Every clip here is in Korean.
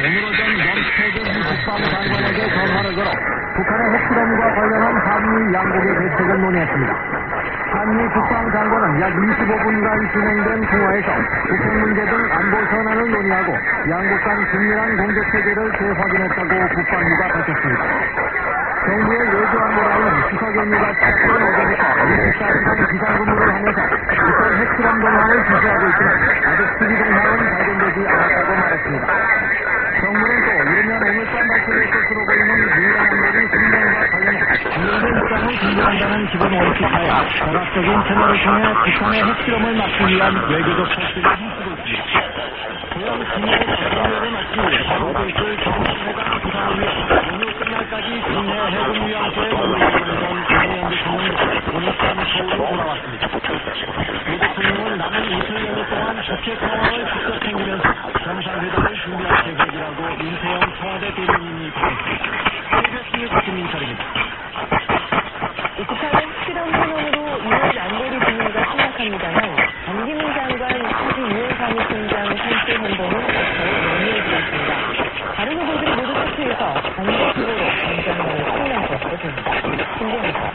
오늘 오전 넌스테드 국방장관에게 전화를 걸어 북한의 핵실험과 관련한 한미 양국의 대책을 논의했습니다. 한미 국방장관은 약 25분간 진행된 통화에서 북핵 문제 등 안보 현안을 논의하고 양국 간 긴밀한 공조체계를 재확인했다고 국방부가 밝혔습니다. 정부의 외교안보라인 수석연유가 시작된 어제부터 24시간 비상근무를 하면서 북한 핵실험 동향을 주시하고 있지만 아직 특이 동향은 발견되지 않았다고 말했습니다. 정부는 또 이르면 오늘 밤 발표될 것으로 보이는 유엔 안보리 승명과 관련해 유엔의 입장을 존중한다는 기본 원칙하에 다각적인 채널을 통해 북한의 핵실험을 막기 위한 외교적措施를 힘쓰고 있습니다. 고향 김해의 방송력을 마치 바로 있을 정상회담 구상을 위해 오늘 끝날까지 국내 해군 위안소에 머물러있던 노무현 대통령이 오늘 밤 서울로 돌아왔습니다. 이 대통령은 남은 이틀 연휴 동안 국회 상황을 직접 챙기면서 정상회담을 준비할 계획이라고 윤태영 청와대 대변인이 밝혔습니다. KBS 뉴스 김민철입니다. 북한의 핵실험 선언으로 유엔 안보리 분위기가 심각합니다만 반기문 장관 차기 유엔 사무총장 선출 행보는 더욱 연이어지고 있습니다. 다른 후보들이 모두 투표해서 반대 후보로 장관을 선언할 것으로 보입니다. 신기합니다.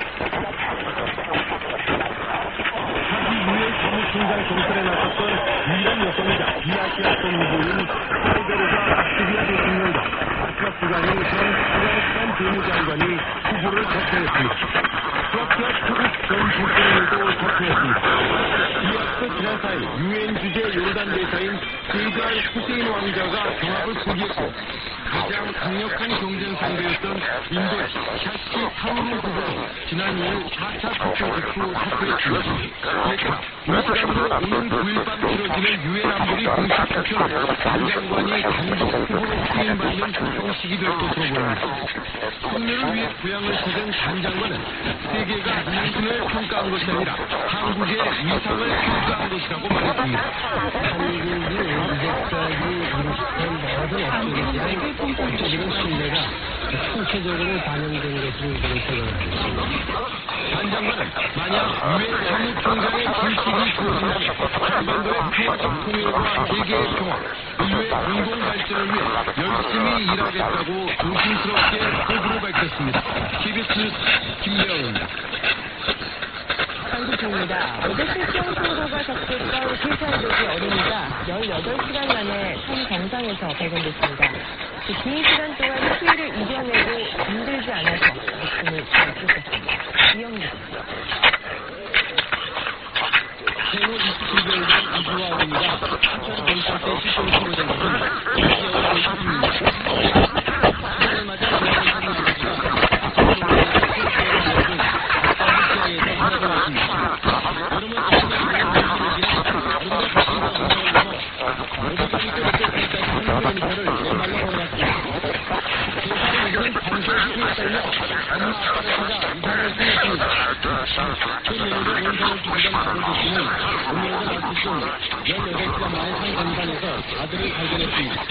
차기 유엔 사무총장 경선에 나섰던 유일한 여성이자 비아시아권 후보인 페데리카 박시비아 대통령과 아시아 수장인 전 재무장관이 후보를 대표했습니다. 크로아티아 스토리스 전 대통령도 투표했습니다. 이어서 지난 4일 유엔 주재 요르단 대사인 세이드 알 후세인 왕자가 경합을 포기했고 가장 강력한 경쟁 상대였던 인도의 샤시 타루르 후보도 지난 2일 4차 투표 직후 투표했습니다. 그러니까 우리 시간으로 오는 9일 밤 치러지는 유엔 안보리 공식 투표는 장 장관이 단독 후보로 승인받는 형식이 될 것으로 보입니다. 승리를 위해 부양을 찾은 장 장관은 세계가 인근을 평가한 것이 아니라 한국의 위상을 평가한 것이라고 말했습니다. 한국이 이제까지 인식한 모든 업적에 대한 공적인 신뢰가 총체적으로 반영된 것으로 저는 생각합니다. 장 장관은 만약 유엔 사무총장의 질식이 주어진다면 한반도의 평화적 통일과 세계의 평화, 인류의 공동 발전을 위해 열심히 일하겠다고 조심스럽게 포부를 밝혔습니다. KBS 뉴스 김대영입니다. 한국입니다. 어제 실종 신고가 접촉한 실천되기 어린이가 18시간 만에 현 정상에서 발견됐습니다. 긴 시간 동안 수위를 이겨내고 잠들지 않아서 목숨을 구했습니다. 이영입니다. 생후 27개월 된 이주와 어린이가 하천 경찰서에 실종 신고된 것은 2개월 전입니다. 시간을 맞아 대학원 아저씨가 그 내용으로 원산을 주기던 아버지는 오늘과 같이 좀 18시간 만에 산 공간에서 아들을 발견했습니다.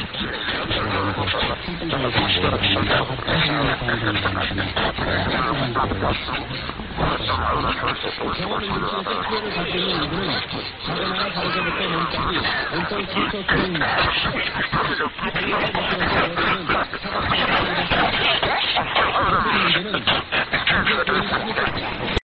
병원 응급실에서 치료를 받고 있는 이분은 자거나 다리서부터 몸까지 온통 상처 중입니다. 자기가 발견된 여성은 사각지대를 문제는